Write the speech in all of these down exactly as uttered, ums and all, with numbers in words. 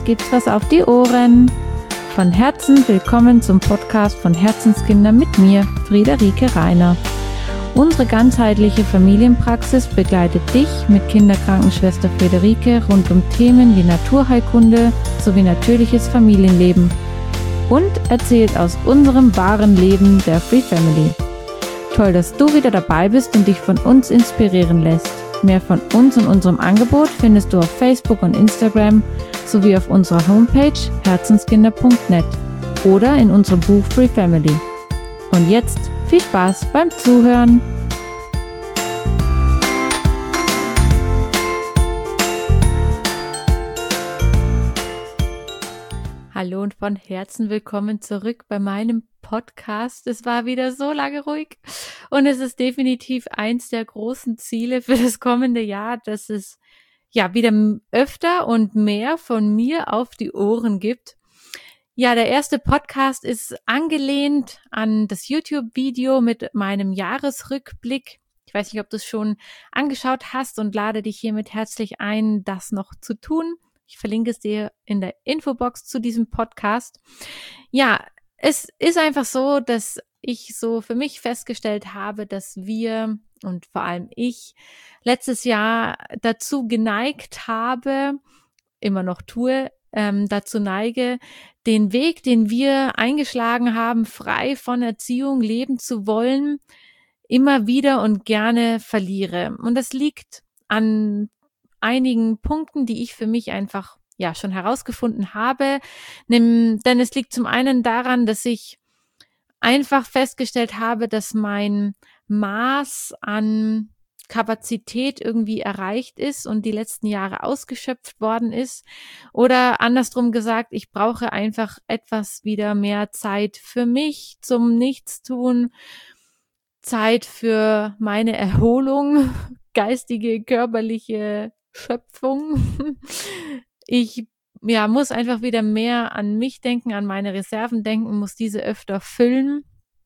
gibt's was auf die Ohren. Von Herzen willkommen zum Podcast von Herzenskinder mit mir, Friederike Reiner. Unsere ganzheitliche Familienpraxis begleitet dich mit Kinderkrankenschwester Friederike rund um Themen wie Naturheilkunde sowie natürliches Familienleben und erzählt aus unserem wahren Leben der Free Family. Toll, dass du wieder dabei bist und dich von uns inspirieren lässt. Mehr von uns und unserem Angebot findest du auf Facebook und Instagram sowie auf unserer Homepage herzenskinder punkt net oder in unserem Buch Free Family. Und jetzt viel Spaß beim Zuhören! Hallo und von Herzen willkommen zurück bei meinem Podcast. Es war wieder so lange ruhig und es ist definitiv eins der großen Ziele für das kommende Jahr, dass es ja wieder öfter und mehr von mir auf die Ohren gibt. Ja, der erste Podcast ist angelehnt an das YouTube-Video mit meinem Jahresrückblick. Ich weiß nicht, ob du es schon angeschaut hast und lade dich hiermit herzlich ein, das noch zu tun. Ich verlinke es dir in der Infobox zu diesem Podcast. Ja, es ist einfach so, dass ich so für mich festgestellt habe, dass wir und vor allem ich letztes Jahr dazu geneigt habe, immer noch tue, ähm, dazu neige, den Weg, den wir eingeschlagen haben, frei von Erziehung leben zu wollen, immer wieder und gerne verliere. Und das liegt an einigen Punkten, die ich für mich einfach ja schon herausgefunden habe. Denn es liegt zum einen daran, dass ich einfach festgestellt habe, dass mein Maß an Kapazität irgendwie erreicht ist und die letzten Jahre ausgeschöpft worden ist. Oder andersrum gesagt, ich brauche einfach etwas wieder mehr Zeit für mich zum Nichtstun, Zeit für meine Erholung, geistige, körperliche Schöpfung. Ich ja, muss einfach wieder mehr an mich denken, an meine Reserven denken, muss diese öfter füllen.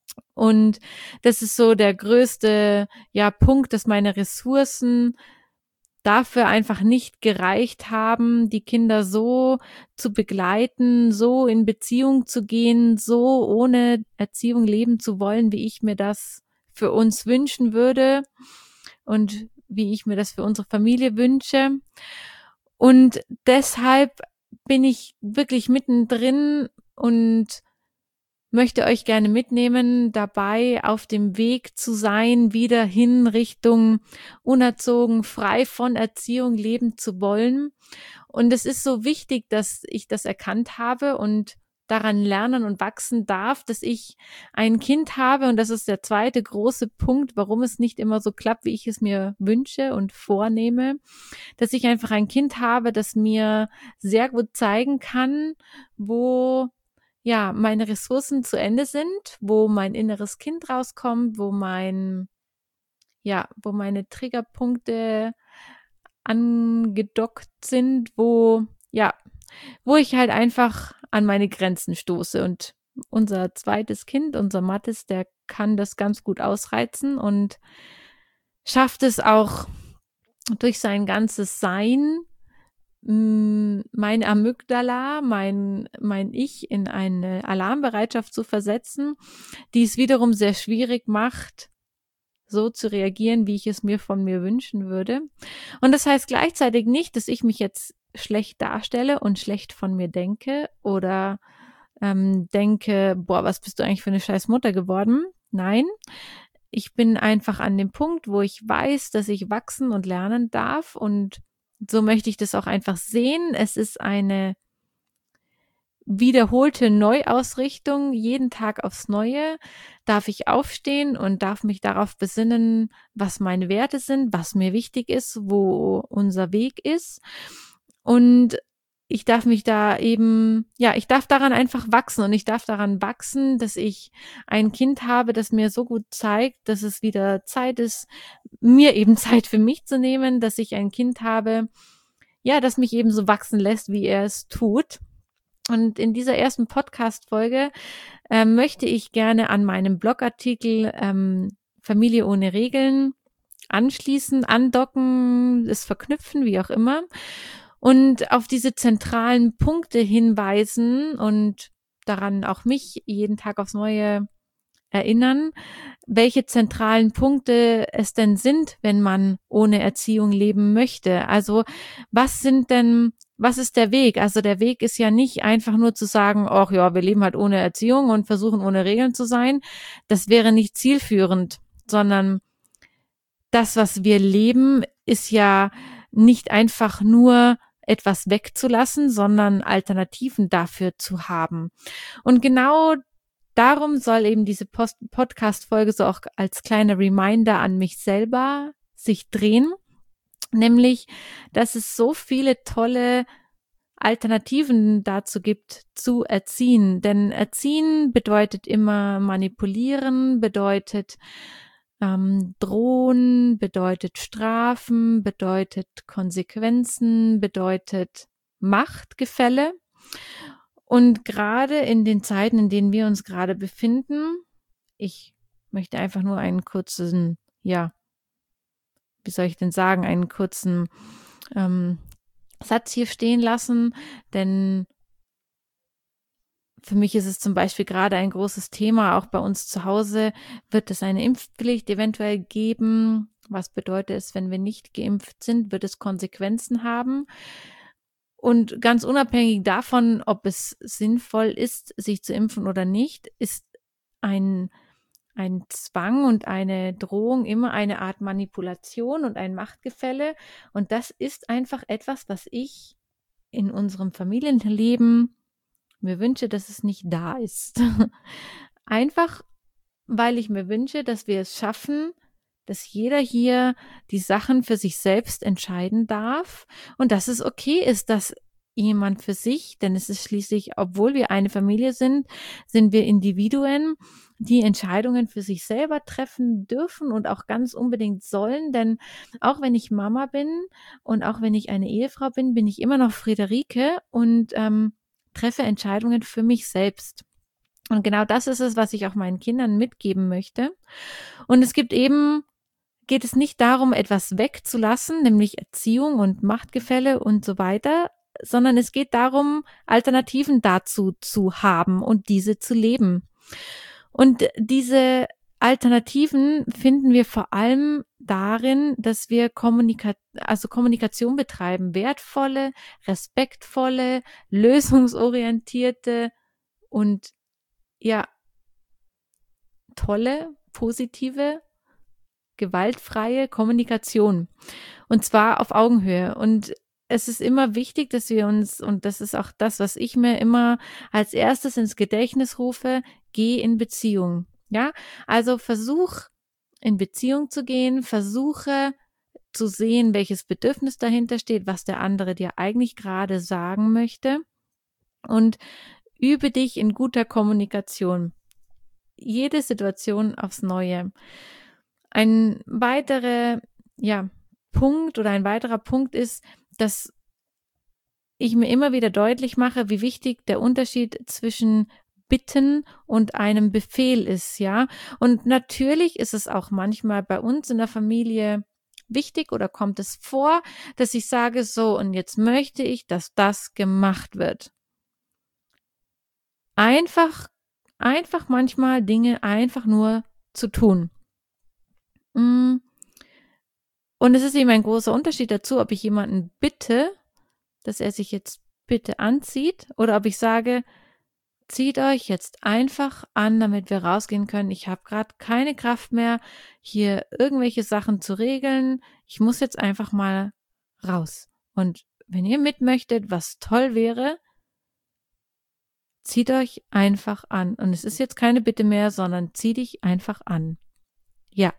Und das ist so der größte ja, Punkt, dass meine Ressourcen dafür einfach nicht gereicht haben, die Kinder so zu begleiten, so in Beziehung zu gehen, so ohne Erziehung leben zu wollen, wie ich mir das für uns wünschen würde und wie ich mir das für unsere Familie wünsche. Und deshalb bin ich wirklich mittendrin und möchte euch gerne mitnehmen, dabei auf dem Weg zu sein, wieder hin Richtung unerzogen, frei von Erziehung leben zu wollen. Und es ist so wichtig, dass ich das erkannt habe und daran lernen und wachsen darf, dass ich ein Kind habe. Und das ist der zweite große Punkt, warum es nicht immer so klappt, wie ich es mir wünsche und vornehme, dass ich einfach ein Kind habe, das mir sehr gut zeigen kann, wo ja meine Ressourcen zu Ende sind, wo mein inneres Kind rauskommt, wo mein ja, wo meine Triggerpunkte angedockt sind, wo ja, wo ich halt einfach an meine Grenzen stoße. Und unser zweites Kind, unser Mathis, der kann das ganz gut ausreizen und schafft es auch durch sein ganzes Sein, mein Amygdala, mein, mein Ich in eine Alarmbereitschaft zu versetzen, die es wiederum sehr schwierig macht, so zu reagieren, wie ich es mir von mir wünschen würde. Und das heißt gleichzeitig nicht, dass ich mich jetzt schlecht darstelle und schlecht von mir denke oder ähm, denke, boah, was bist du eigentlich für eine scheiß Mutter geworden? Nein, ich bin einfach an dem Punkt, wo ich weiß, dass ich wachsen und lernen darf und so möchte ich das auch einfach sehen. Es ist eine wiederholte Neuausrichtung, jeden Tag aufs Neue darf ich aufstehen und darf mich darauf besinnen, was meine Werte sind, was mir wichtig ist, wo unser Weg ist. Und ich darf mich da eben, ja, ich darf daran einfach wachsen und ich darf daran wachsen, dass ich ein Kind habe, das mir so gut zeigt, dass es wieder Zeit ist, mir eben Zeit für mich zu nehmen, dass ich ein Kind habe, ja, das mich eben so wachsen lässt, wie er es tut. Und in dieser ersten Podcast-Folge äh, möchte ich gerne an meinem Blogartikel ähm, Familie ohne Regeln anschließen, andocken, es verknüpfen, wie auch immer. und auf diese zentralen Punkte hinweisen und daran auch mich jeden Tag aufs Neue erinnern, welche zentralen Punkte es denn sind, wenn man ohne Erziehung leben möchte. Also was sind denn, was ist der Weg? Also der Weg ist ja nicht einfach nur zu sagen, ach ja, wir leben halt ohne Erziehung und versuchen ohne Regeln zu sein. Das wäre nicht zielführend, sondern das, was wir leben, ist ja nicht einfach nur etwas wegzulassen, sondern Alternativen dafür zu haben. Und genau darum soll eben diese Post- Podcast-Folge so auch als kleiner Reminder an mich selber sich drehen, nämlich, dass es so viele tolle Alternativen dazu gibt, zu erziehen. Denn erziehen bedeutet immer manipulieren, bedeutet ähm, drohen, bedeutet strafen, bedeutet Konsequenzen, bedeutet Machtgefälle. Und gerade in den Zeiten, in denen wir uns gerade befinden, ich möchte einfach nur einen kurzen, ja, wie soll ich denn sagen, einen kurzen ähm, Satz hier stehen lassen, denn für mich ist es zum Beispiel gerade ein großes Thema, auch bei uns zu Hause wird es eine Impfpflicht eventuell geben. Was bedeutet es, wenn wir nicht geimpft sind? Wird es Konsequenzen haben? Und ganz unabhängig davon, ob es sinnvoll ist, sich zu impfen oder nicht, ist ein, ein Zwang und eine Drohung immer eine Art Manipulation und ein Machtgefälle. Und das ist einfach etwas, was ich in unserem Familienleben mir wünsche, dass es nicht da ist. Einfach, weil ich mir wünsche, dass wir es schaffen, dass jeder hier die Sachen für sich selbst entscheiden darf und dass es okay ist, dass jemand für sich, denn es ist schließlich, obwohl wir eine Familie sind, sind wir Individuen, die Entscheidungen für sich selber treffen dürfen und auch ganz unbedingt sollen, denn auch wenn ich Mama bin und auch wenn ich eine Ehefrau bin, bin ich immer noch Friederike und ähm, treffe Entscheidungen für mich selbst. Und genau das ist es, was ich auch meinen Kindern mitgeben möchte. Und es gibt eben, geht es nicht darum, etwas wegzulassen, nämlich Erziehung und Machtgefälle und so weiter, sondern es geht darum, Alternativen dazu zu haben und diese zu leben. Und diese Alternativen finden wir vor allem darin, dass wir Kommunika- also Kommunikation betreiben, wertvolle, respektvolle, lösungsorientierte und ja, tolle, positive, gewaltfreie Kommunikation. Und zwar auf Augenhöhe. Und es ist immer wichtig, dass wir uns, und das ist auch das, was ich mir immer als erstes ins Gedächtnis rufe, geh in Beziehung. Ja, also versuch in Beziehung zu gehen, versuche zu sehen, welches Bedürfnis dahinter steht, was der andere dir eigentlich gerade sagen möchte und übe dich in guter Kommunikation. Jede Situation aufs Neue. Ein weiterer, ja, Punkt oder ein weiterer Punkt ist, dass ich mir immer wieder deutlich mache, wie wichtig der Unterschied zwischen Bitten und einem Befehl ist, ja. Und natürlich ist es auch manchmal bei uns in der Familie wichtig oder kommt es vor, dass ich sage, so, und jetzt möchte ich, dass das gemacht wird. Einfach, einfach manchmal Dinge einfach nur zu tun. Und es ist eben ein großer Unterschied dazu, ob ich jemanden bitte, dass er sich jetzt bitte anzieht oder ob ich sage, zieht euch jetzt einfach an, damit wir rausgehen können. Ich habe gerade keine Kraft mehr, hier irgendwelche Sachen zu regeln. Ich muss jetzt einfach mal raus. Und wenn ihr mit möchtet, was toll wäre, zieht euch einfach an. Und es ist jetzt keine Bitte mehr, sondern zieh dich einfach an. Ja.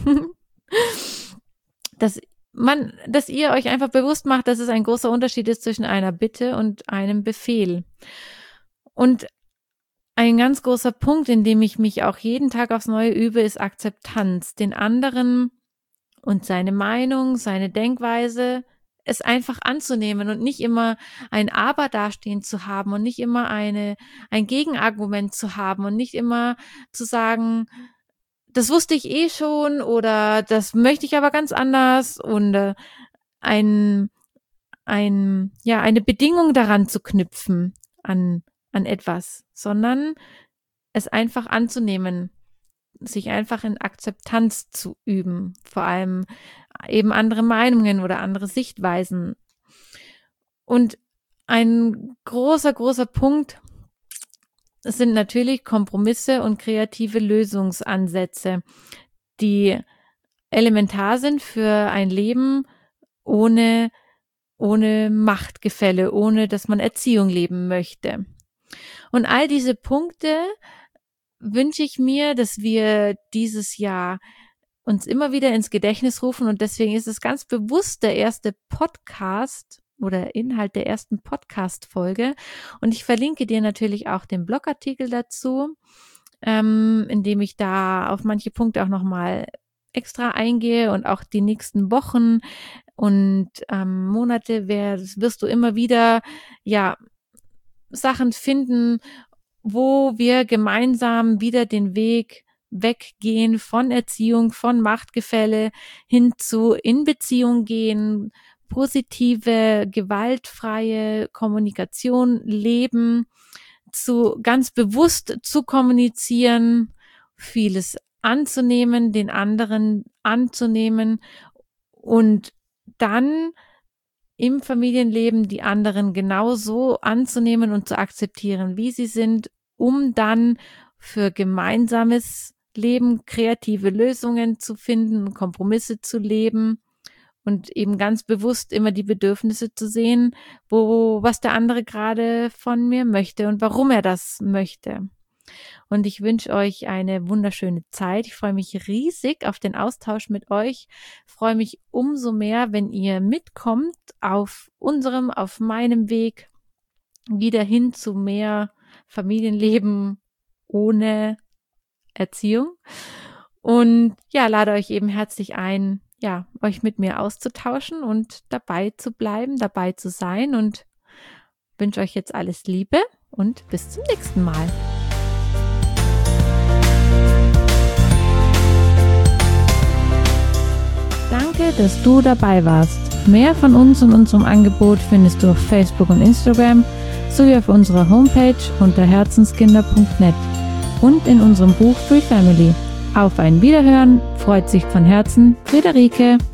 dass man, dass ihr euch einfach bewusst macht, dass es ein großer Unterschied ist zwischen einer Bitte und einem Befehl. Und ein ganz großer Punkt, in dem ich mich auch jeden Tag aufs Neue übe, ist Akzeptanz. Den anderen und seine Meinung, seine Denkweise, es einfach anzunehmen und nicht immer ein Aber dastehen zu haben und nicht immer eine, ein Gegenargument zu haben und nicht immer zu sagen, das wusste ich eh schon oder das möchte ich aber ganz anders und äh, ein ein, ja, eine Bedingung daran zu knüpfen an, an etwas, sondern es einfach anzunehmen, sich einfach in Akzeptanz zu üben, vor allem eben andere Meinungen oder andere Sichtweisen. Und ein großer, großer Punkt sind natürlich Kompromisse und kreative Lösungsansätze, die elementar sind für ein Leben ohne, ohne Machtgefälle, ohne dass man Erziehung leben möchte. Und all diese Punkte wünsche ich mir, dass wir dieses Jahr uns immer wieder ins Gedächtnis rufen, und deswegen ist es ganz bewusst der erste Podcast oder Inhalt der ersten Podcast-Folge, und ich verlinke dir natürlich auch den Blogartikel dazu, ähm, in dem ich da auf manche Punkte auch nochmal extra eingehe, und auch die nächsten Wochen und ähm, Monate wirst, wirst du immer wieder ja Sachen finden, wo wir gemeinsam wieder den Weg weggehen von Erziehung, von Machtgefälle hin zu in Beziehung gehen, positive, gewaltfreie Kommunikation leben, zu ganz bewusst zu kommunizieren, vieles anzunehmen, den anderen anzunehmen und dann im Familienleben die anderen genauso anzunehmen und zu akzeptieren, wie sie sind, um dann für gemeinsames Leben kreative Lösungen zu finden, Kompromisse zu leben und eben ganz bewusst immer die Bedürfnisse zu sehen, wo was der andere gerade von mir möchte und warum er das möchte. Und ich wünsche euch eine wunderschöne Zeit. Ich freue mich riesig auf den Austausch mit euch. Ich freue mich umso mehr, wenn ihr mitkommt auf unserem, auf meinem Weg wieder hin zu mehr Familienleben ohne Erziehung. Und ja, lade euch eben herzlich ein, ja, euch mit mir auszutauschen und dabei zu bleiben, dabei zu sein, und wünsche euch jetzt alles Liebe und bis zum nächsten Mal. Danke, dass du dabei warst. Mehr von uns und unserem Angebot findest du auf Facebook und Instagram sowie auf unserer Homepage unter herzenskinder punkt net und in unserem Buch Free Family. Auf ein Wiederhören, freut sich von Herzen Friederike.